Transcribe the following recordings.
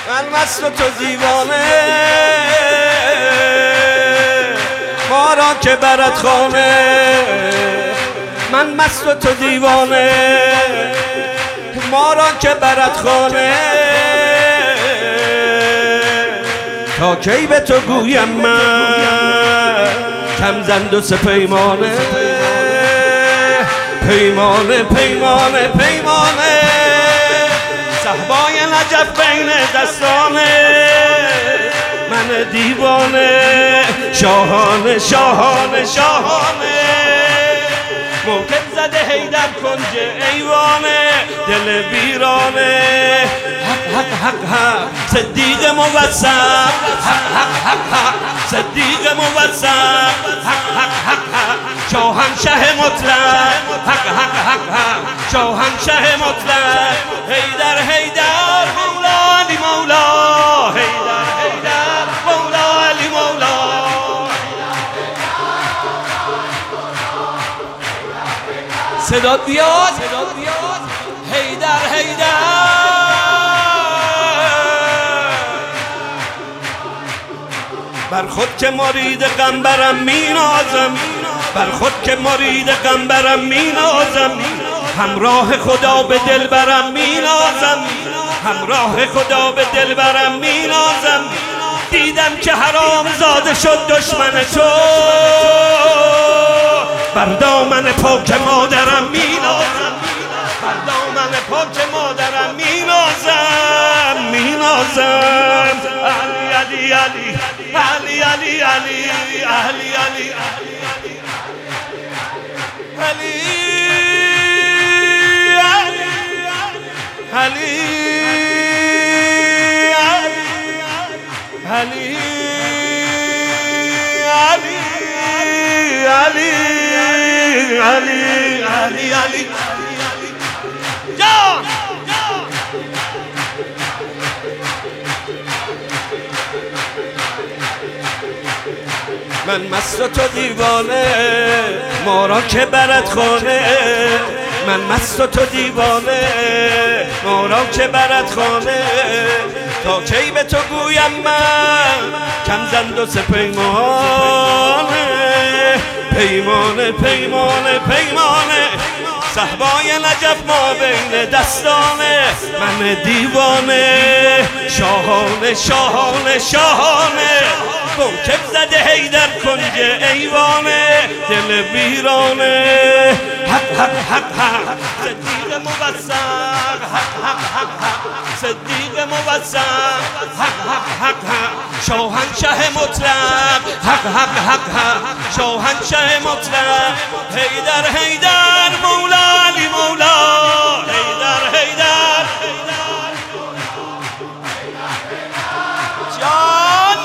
من مست و تو دیوانه، ما را که برد خانه. من مست و تو دیوانه، ما را که برد خانه. تا کی به تو گویم من کم زند و سه پیمانه. پیمانه پیمانه پیمانه، صحبای نجف بین دستانه. من دیوانه، شاهانه شاهانه شاهانه. موکب زده حیدر کنج ایوانه، دل ویرانه. حق حق حق حق صدیق موثق، حق حق حق حق صدیق موثق. حق حق حق حق شاهنشه مطلق، حق حق حق حق شاهنشه مطلق. حیدر حیدر مولا علی مولا، حیدر حیدر مولا علی مولا. صدا بیاد حیدر حیدر. بر خود که مرید غمبرم می نازم، بر خود که مرید غمبرم می نازم. همراه خدا به دل برم می نازم، همراه خدا به دل برم می نازم. دیدم که حرام زاده شد دشمن تو، بر دامن پاک مادرم می نازم، بر دامن پاک مادرم می نازم، می نازم. علی علی علی علی علی علی علی علی علی جان. من مست و تو دیوانه، ما را که برد خانه. من مست و تو دیوانه، ما را که برد خانه. تا کی به تو گویم من کم زند و سه پیمانه. پیمانه پیمانه پیمانه، صحبای نجف ما بین دستانه. من دیوانه، شاهانه شاهانه شاهانه. موکب زده حیدر کنج ایوانه، دل ویرانه. حق حق حق حق صدیق موثق، حق حق حق حق صدیق موثق. حق حق حق حق شاهنشه مطلق، حق حق حق حق شاهنشه مطلق. حیدر حیدر مولا علی مولا، حیدر حیدر جان.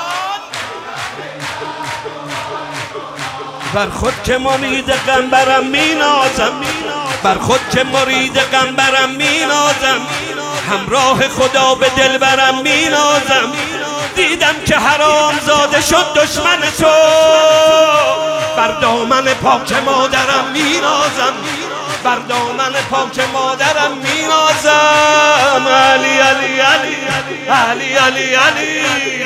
بر خود که مرید غمبرم می نازم، بر خود که مرید غمبرم می نازم. همراه خدا به دل برم می نازم. دیدم که حرام زاده شد دشمن تو، بر دامن پاک مادرم می نازم، بر دامن پاک مادرم می نازم. علی علی علی علی علی علی.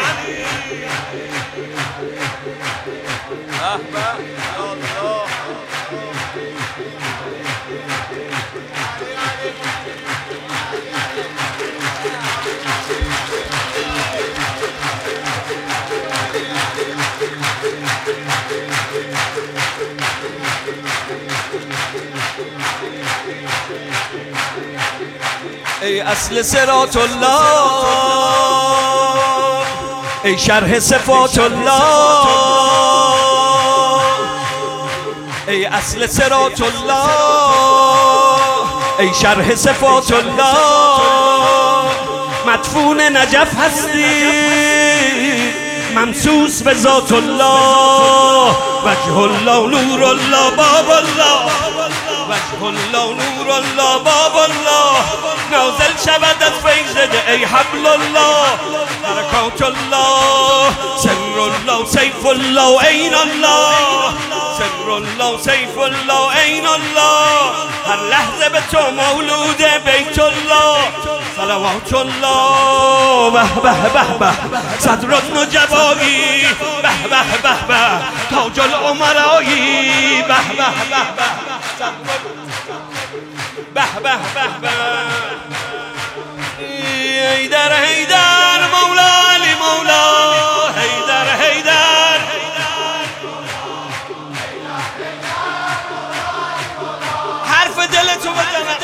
ای اصل صراط الله، ای شرح صفات الله. ای اصل صراط الله، ای شرح صفات الله. مدفون نجف هستی ممسوس به ذات الله. وجه الله نور الله باب الله، وجه الله نور الله باب الله. نازل شود از فیض ای حبل الله. برکات الله، سر الله سیف الله عین الله. سر الله سیف الله عین الله. هر لحظه به تو مولود بیت الله. صلوات الله به به به به صدر النجبایی به به به به تاج الامرایی به به به به به به به حیدر حیدر مولا علی مولا حیدر حیدر حرف دلتو بزنم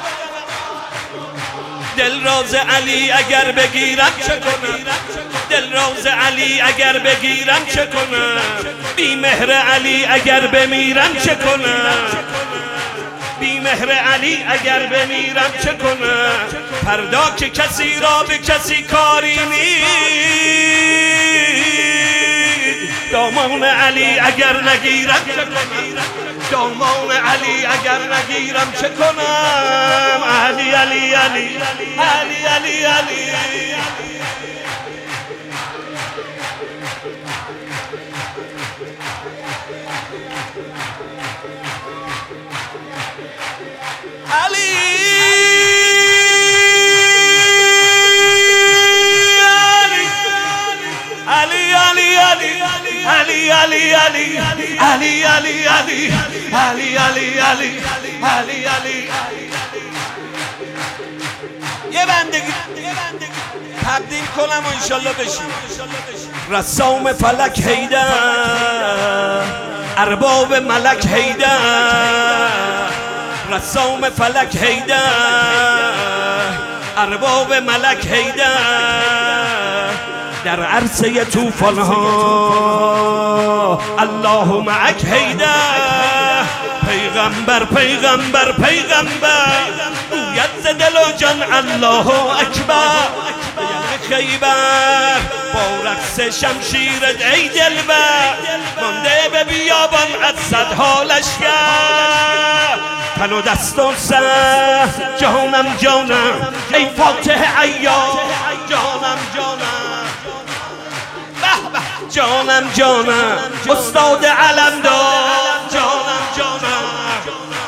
دل راز علی اگر بگیرم چه کنم دل راز علی اگر بگیرم چه کنم بی مهر علی اگر بمیرم چه کنم بی مهر علی اگر بمیرم چه کنم فردا که کسی را به کسی کاری نیست دامان علی اگر نگیرم چه کنم دامان علی اگر نگیرم چه کنم علی علی علی علی علی علی علی علی علی علی علی علی علی علی علی علی علی یه بندگی تبدیل کنم و انشالله بشیم رسام فلک حیدر ارباب ملک حیدر رسام فلک حیدر ارباب ملک حیدر در عرصه طوفان ها الله معک حیدر پیغمبر پیغمبر پیغمبر گوید ز دل و جان الله اکبر خیبر با رقص شمشیرت ای دلبر مانده به بیابان از صدها لشکر تن و دست و سر جانم جانم ای فاتح عیار جانم جانم جانم جانم استاد علمدار جانم جانم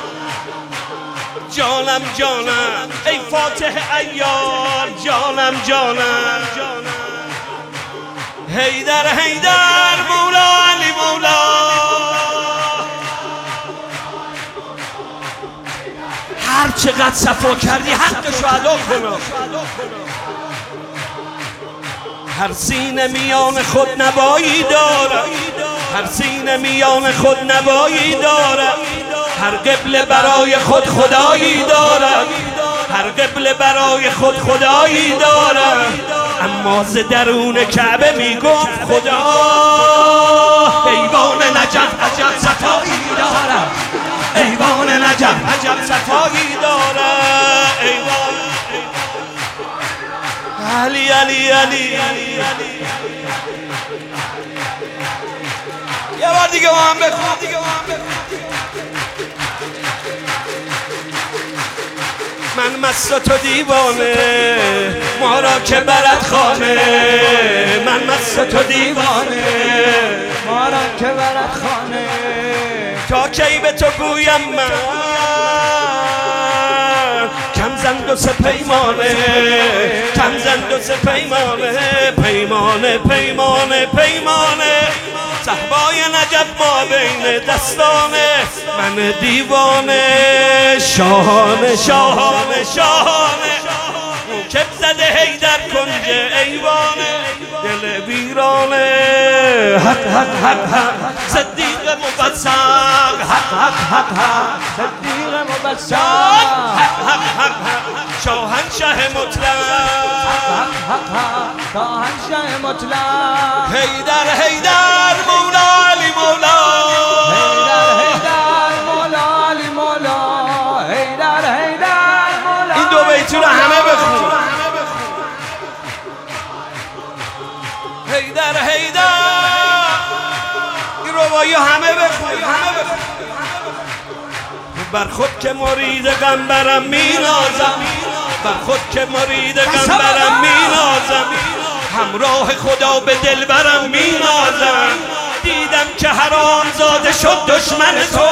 جانم جانم ای فاتح عیار جانم جانم حیدر حیدر مولا علی مولا هر چقدر صفا کردی حقشو ادا کنم هر سینه میان خود نوایی دارد هر سینه میان خود نوایی دارد هر قبله برای خود خدایی دارد هر قبله برای خود خدایی دارد اما ز درون کعبه میگفت خدا ایوان نجف عجب صفایی دارد ایوان نجف عجب صفایی دارد ایوان علی علی علی یه بار دیگه با هم بخون من مست و تو دیوانه ما را که برد خانه من مست و تو دیوانه ما را که برد خانه تا کی به تو گویم من کم زند و سه پیمانه کم زند و سه پیمانه پیمانه پیمانه پیمانه صحبای نجف ما بین دستانه من دیوانه شاهانه شاهانه شاهانه موکب زده حیدر کنج ایوانه دل ویرانه حق حق حق حق صدیق مبصر حق حق حق حق صدیق مبصر حق حق حق حق شاهنشه مطلق حق حق حق شاهنشه مطلق حیدر حیدر مولا علی مولا حیدر حیدر مولا علی مولا حیدر حیدر مولا این دو بیتی رو همه بخون حیدر حیدر این روایی همه بخون بر خود که مرید غمبرم مینازم بر خود که مرید غمبرم مینازم همراه خدا به دل برم مینازم دیدم که حرام زاده شد دشمن تو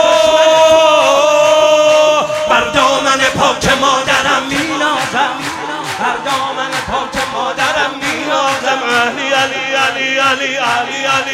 بر دامن پاک مادرم مینازم بر دامن پاک مادرم علی علی علی علی